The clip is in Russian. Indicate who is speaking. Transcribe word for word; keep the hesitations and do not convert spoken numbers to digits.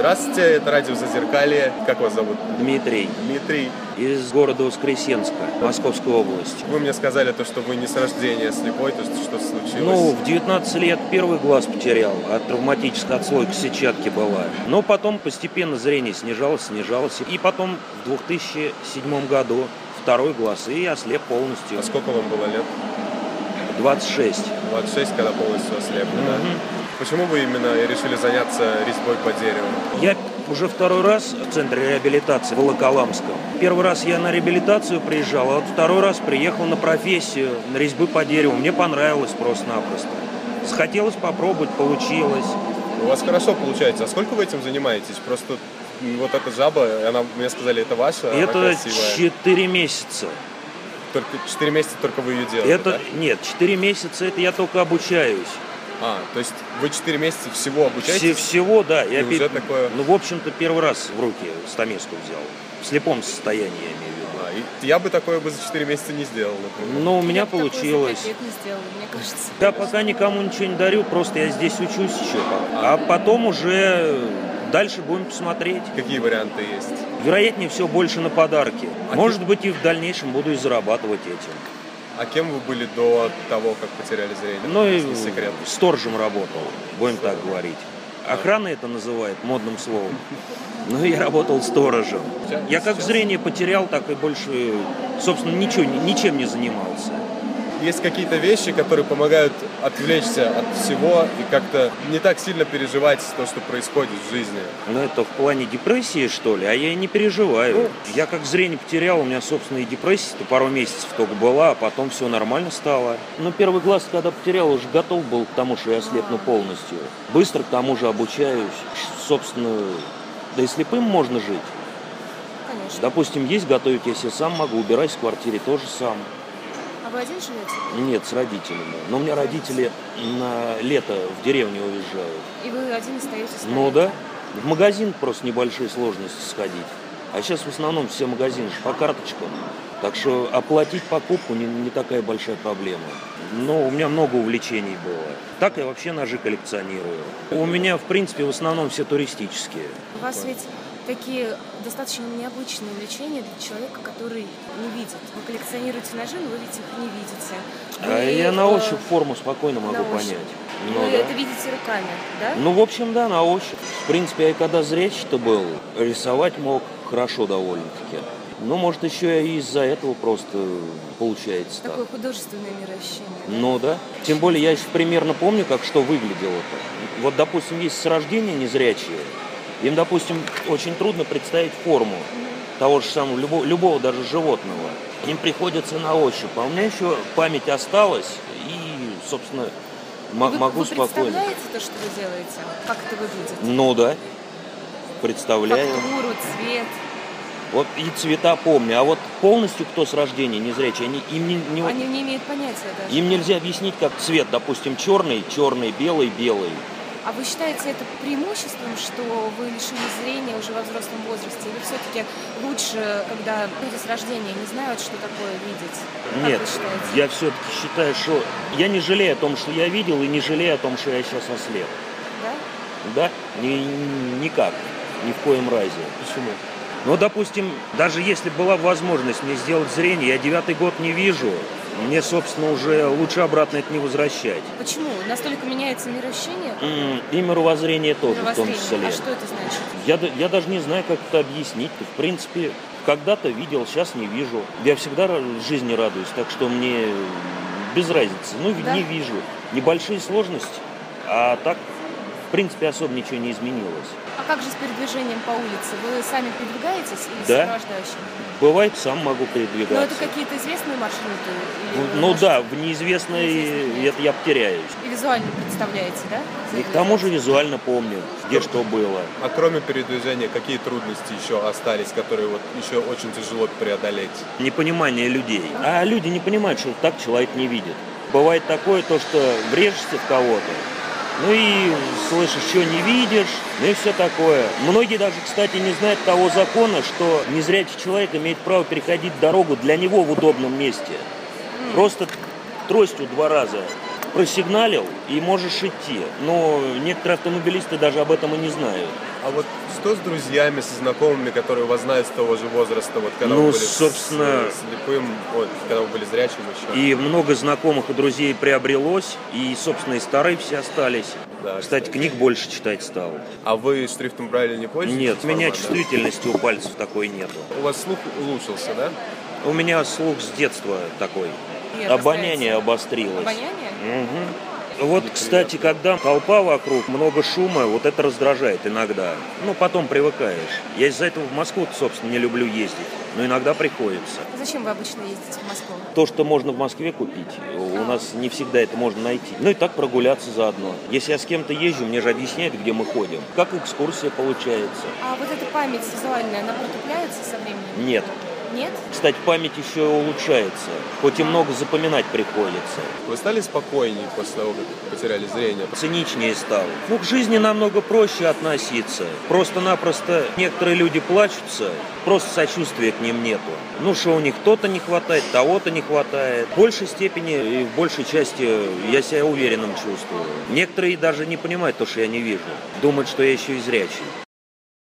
Speaker 1: Здравствуйте, это радио «Зазеркалье». Как вас зовут?
Speaker 2: Дмитрий.
Speaker 1: Дмитрий.
Speaker 2: Из города Воскресенска, Московской области.
Speaker 1: Вы мне сказали, то, что вы не с рождения слепой, то, что что-то случилось.
Speaker 2: Ну, в девятнадцать лет первый глаз потерял, от травматической отслойки сетчатки была. Но потом постепенно зрение снижалось, снижалось. И потом в две тысячи седьмом году второй глаз, и ослеп полностью.
Speaker 1: А сколько вам было лет?
Speaker 2: двадцать шесть.
Speaker 1: двадцать шесть, когда полностью ослепли,
Speaker 2: Mm-hmm.
Speaker 1: да? Почему вы именно решили заняться резьбой по дереву?
Speaker 2: Я уже второй раз в центре реабилитации в Волоколамском. Первый раз я на реабилитацию приезжал, а вот второй раз приехал на профессию, на резьбы по дереву. Мне понравилось просто-напросто. Захотелось попробовать, получилось.
Speaker 1: У вас хорошо получается. А сколько вы этим занимаетесь? Просто вот эта жаба, она, мне сказали, это ваша,
Speaker 2: это
Speaker 1: она красивая.
Speaker 2: четыре месяца.
Speaker 1: Только четыре месяца только вы ее делаете,
Speaker 2: это,
Speaker 1: да?
Speaker 2: Нет, четыре месяца это я только обучаюсь.
Speaker 1: А, то есть вы четыре месяца всего обучаетесь?
Speaker 2: Все, всего, да. Я
Speaker 1: уже
Speaker 2: пи...
Speaker 1: такое...
Speaker 2: Ну, в общем-то, первый раз в руки стамеску взял. В слепом состоянии, я имею в виду.
Speaker 1: А, и я бы такое бы за четыре месяца не сделал, например.
Speaker 2: Но у меня
Speaker 3: я
Speaker 2: получилось.
Speaker 3: такое за пять лет не сделала, мне кажется.
Speaker 2: Я пока никому ничего не дарю, просто я здесь учусь еще. А потом уже дальше будем посмотреть.
Speaker 1: Какие варианты есть?
Speaker 2: Вероятнее всего больше на подарки.
Speaker 1: А
Speaker 2: Может
Speaker 1: ты...
Speaker 2: быть, и в дальнейшем буду и зарабатывать этим.
Speaker 1: А кем вы были до того, как потеряли зрение?
Speaker 2: Ну и
Speaker 1: секрет.
Speaker 2: сторожем работал, будем так говорить. Охрана это называет модным словом. Ну, я работал сторожем. Я как зрение потерял, так и больше, собственно, ничего, ничем не занимался.
Speaker 1: Есть какие-то вещи, которые помогают отвлечься от всего и как-то не так сильно переживать то, что происходит в жизни.
Speaker 2: Ну, это в плане депрессии, что ли? А я и не переживаю. Ну, я как зрение потерял, у меня, собственно, и депрессия-то пару месяцев только была, а потом все нормально стало. Но первый глаз, когда потерял, уже готов был к тому, что я ослепну полностью. Быстро к тому же обучаюсь. Собственно, да и слепым можно жить.
Speaker 3: Конечно.
Speaker 2: Допустим, есть готовить, я себе сам могу, убирать в квартире тоже сам.
Speaker 3: А вы один живете?
Speaker 2: Нет, с родителями. Но у меня родители на лето в деревню уезжают.
Speaker 3: И вы один остаетесь?
Speaker 2: Ну да. В магазин просто небольшие сложности сходить. А сейчас в основном все магазины по карточкам. Так что оплатить покупку не, не такая большая проблема. Но у меня много увлечений было. Так я вообще ножи коллекционирую. У меня, в принципе, в основном все туристические.
Speaker 3: У вас ведь такие достаточно необычные увлечения для человека, который не видит. Вы коллекционируете ножи, но вы ведь их не видите. Вы,
Speaker 2: а я на
Speaker 3: э,
Speaker 2: ощупь форму спокойно могу
Speaker 3: на ощупь.
Speaker 2: понять.
Speaker 3: Вы
Speaker 2: Ну, да.
Speaker 3: это видите руками, да?
Speaker 2: Ну, в общем, да, на ощупь. В принципе, я когда зрячий-то был, рисовать мог хорошо довольно-таки. Ну, может, еще и из-за этого просто получается
Speaker 3: Такое
Speaker 2: так.
Speaker 3: художественное мироощущение. Да?
Speaker 2: Ну, да. Тем более, я еще примерно помню, как что выглядело-то. Вот, допустим, есть с рождения незрячие. Им, допустим, очень трудно представить форму mm-hmm. того же самого, любого, любого даже животного. Им приходится на ощупь. А у меня еще память осталась, и, собственно, м-
Speaker 3: вы,
Speaker 2: могу
Speaker 3: вы
Speaker 2: спокойно.
Speaker 3: представляете то, что вы делаете? Как это выглядит?
Speaker 2: Ну, да. Представляю.
Speaker 3: Фактуру, цвет.
Speaker 2: Вот и цвета помню. А вот полностью кто с рождения незрячий, они, им, не, не,
Speaker 3: Они не имеют понятия даже.
Speaker 2: им нельзя объяснить, как цвет, допустим, черный, черный, белый, белый.
Speaker 3: А вы считаете это преимуществом, что вы лишились зрения уже во взрослом возрасте? Или все-таки лучше, когда люди с рождения не знают, что такое видеть? Как
Speaker 2: Нет,
Speaker 3: вы считаете?
Speaker 2: я все-таки считаю, что я не жалею о том, что я видел, и не жалею о том, что я сейчас ослеп.
Speaker 3: Да?
Speaker 2: Да? Ни, никак. Ни в коем разе.
Speaker 1: Почему?
Speaker 2: Ну, допустим, даже если была возможность мне сделать зрение, я девятый год не вижу, мне, собственно, уже лучше обратно это не возвращать.
Speaker 3: Почему? Настолько меняется мироощущение?
Speaker 2: М-м, и мировоззрение тоже, в том числе.
Speaker 3: А что это значит?
Speaker 2: Я, я даже не знаю, как это объяснить. В принципе, когда-то видел, сейчас не вижу. Я всегда жизни радуюсь, так что мне без разницы. Ну,
Speaker 3: Да?
Speaker 2: не вижу. Небольшие сложности, а так, в принципе, особо ничего не изменилось.
Speaker 3: А как же с передвижением по улице? Вы сами передвигаетесь или
Speaker 2: Да.
Speaker 3: сопровождающим?
Speaker 2: Бывает, сам могу передвигаться.
Speaker 3: Но это какие-то известные маршруты? Или
Speaker 2: Ну,
Speaker 3: вы
Speaker 2: ну
Speaker 3: можете-
Speaker 2: да, в неизвестной
Speaker 3: Неизвестные.
Speaker 2: это я потеряюсь.
Speaker 3: И визуально представляете, да?
Speaker 2: И к тому же визуально помню, где что было.
Speaker 1: А кроме передвижения, какие трудности еще остались, которые вот еще очень тяжело преодолеть?
Speaker 2: Непонимание людей. А люди не понимают, что так человек не видит. Бывает такое, то, что врежешься в кого-то, ну и слышишь, что не видишь, ну и все такое. Многие даже, кстати, не знают того закона, что незрячий человек имеет право переходить дорогу для него в удобном месте. Просто тростью два раза просигналил и можешь идти. Но некоторые автомобилисты даже об этом и не знают.
Speaker 1: А вот что с друзьями, со знакомыми, которые вас знают с того же возраста, вот когда
Speaker 2: Ну,
Speaker 1: вы были
Speaker 2: собственно,
Speaker 1: с- слепым, вот, когда вы были зрячим еще?
Speaker 2: И много знакомых и друзей приобрелось, и, собственно, и старые все остались.
Speaker 1: Да,
Speaker 2: Кстати,
Speaker 1: кстати.
Speaker 2: книг больше читать стал.
Speaker 1: А вы шрифтом Брайля не пользуетесь?
Speaker 2: Нет, у меня
Speaker 1: Формат, да?
Speaker 2: чувствительности у пальцев такой нету.
Speaker 1: У вас слух улучшился, да?
Speaker 2: У меня слух с детства такой.
Speaker 3: И
Speaker 2: Обоняние
Speaker 3: обостряется.
Speaker 2: обострилось.
Speaker 3: Обоняние?
Speaker 2: Мгм. Вот, кстати, когда толпа вокруг, много шума, вот это раздражает иногда. Ну, потом привыкаешь. Я из-за этого в Москву, собственно, не люблю ездить. Но иногда приходится.
Speaker 3: Зачем вы обычно ездите в Москву?
Speaker 2: То, что можно в Москве купить, у нас не всегда это можно найти. Ну и так прогуляться заодно. Если я с кем-то езжу, мне же объясняют, где мы ходим. Как экскурсия получается.
Speaker 3: А вот эта память визуальная, она притупляется со временем?
Speaker 2: Нет.
Speaker 3: Нет?
Speaker 2: Кстати, память еще улучшается. Хоть и много запоминать приходится.
Speaker 1: Вы стали спокойнее после того, как потеряли зрение?
Speaker 2: Циничнее стал. Ну, к жизни намного проще относиться. Просто-напросто некоторые люди плачутся, просто сочувствия к ним нету. Ну, что у них то-то не хватает, того-то не хватает. В большей степени и в большей части я себя уверенным чувствую. Некоторые даже не понимают то, что я не вижу. Думают, что я еще и зрячий.